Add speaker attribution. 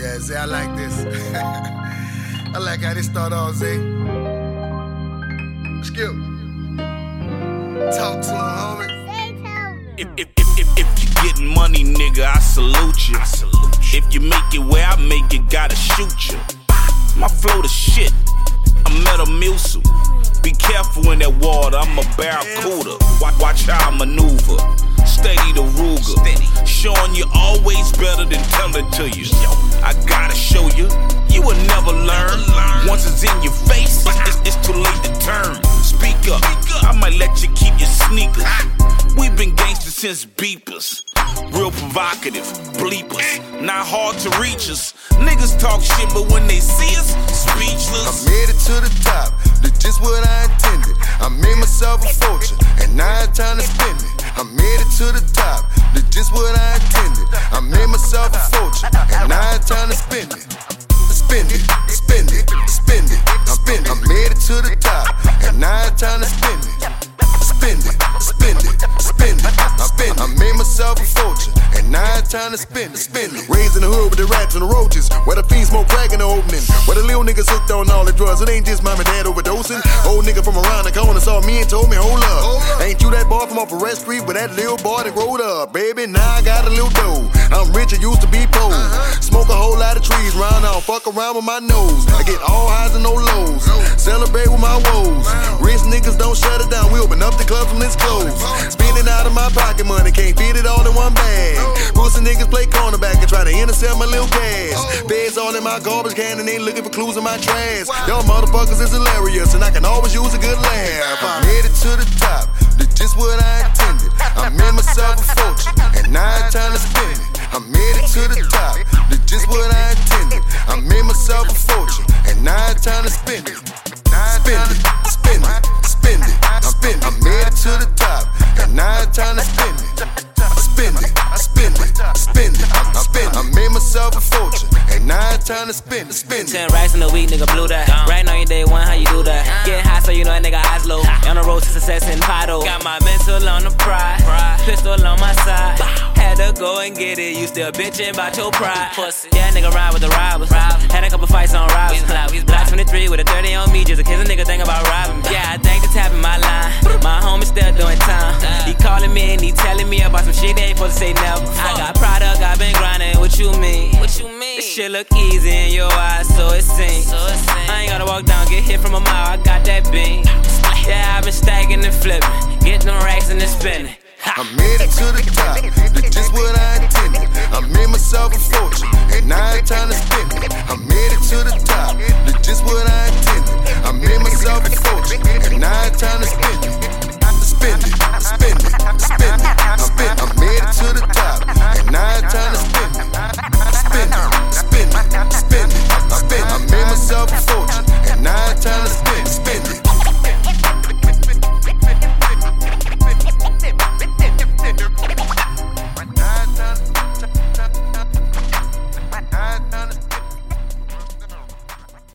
Speaker 1: Yeah, Zay, I like this. I like how this start off, Zay. Skip. Talk to him, homie.
Speaker 2: If you getting money, nigga, I salute you. If you make it where I make it, gotta shoot you. My flow the shit, I'm Metamucil. Be careful in that water, I'm a barracuda. Watch how I maneuver, steady the Ruger. Showing you always better than telling to you. I gotta show you, you will never learn. Once it's in your face, it's too late to turn. Speak up, I might let you keep your sneakers. We've been gangsters since beepers. Real provocative, bleepers. Not hard to reach us. Niggas talk shit, but when they see us, speechless.
Speaker 1: I made it to the top, that's just what I intended. I made myself a fortune, and now it's time to spend it. I made it to the top, that's just what I intended. I made myself a fortune, and now it's time to spend it. Spend it, spend it, spend it, spend it. I made it to the top, and now it's time to spend it. Spend it, spend it, spend it, spend it. I made myself a fortune, and now it's time to spend it, spend it. Raised in the hood with the rats and the roaches, where the fiends smoke crack in the opening, where the little niggas hooked on all the drugs. It ain't just mom and dad overdosing. Old nigga from around the corner saw me and told me, hold up, ain't you that boy from off Arrest Street, but that little boy that growed up, baby? Now I got a little dough. I'm rich, I used to be poor. Smoke a whole lot of trees, round out, fuck around with my nose. I get all highs and no lows, celebrate with my woes. Rich niggas don't shut it down, we open up the clubs when it's closed. Spending out of my pocket money, can't fit it all in one bag. Pussy niggas play cornerback and try to intercept my little cash. Beds all in my garbage can and they looking for clues in my trash. Y'all motherfuckers is hilarious and I can always use a good laugh. I made it to the top, that's just what I intended. I made myself a fortune, and now it's time to spend it. I made it to the top, that's just what I intended. I made myself a fortune, and now it's time to spend it. Spend it, spend it, spend it, spend it. I made it to the top, and now it's time to spend it. Spend it, spend it, spend it, spend it. I made myself a fortune, and now it's time to spend it, spend it.
Speaker 3: 10 racks in a week, nigga, blew that. Right on your day one, how you do that? Get high so you know a nigga eyes low. On the road to success in Pado. Got my mental on the pride, pistol on my side. Had to go and get it, you still bitchin' about your pride. Pussy. Yeah, nigga ride with the robbers. Had a couple fights on robbers. Block 23 with a 30 on me, just in case a nigga think about robbing me. Yeah, I think it's tapping my line. My homie still doing time. He calling me and he telling me about some shit they ain't supposed to say never. I got product, I been grinding, what you mean? What you mean? This shit look easy in your eyes, so it seems. I ain't gotta walk down, get hit from a mile, I got that beam. Yeah, I been stacking and flipping, getting them racks and then spinning.
Speaker 1: I made it to the top, that's just what I intended. I made myself a fortune, and now it's time to spend it. I made it to the top, that's just what I intended. I made myself a fortune, and now it's time to spend it.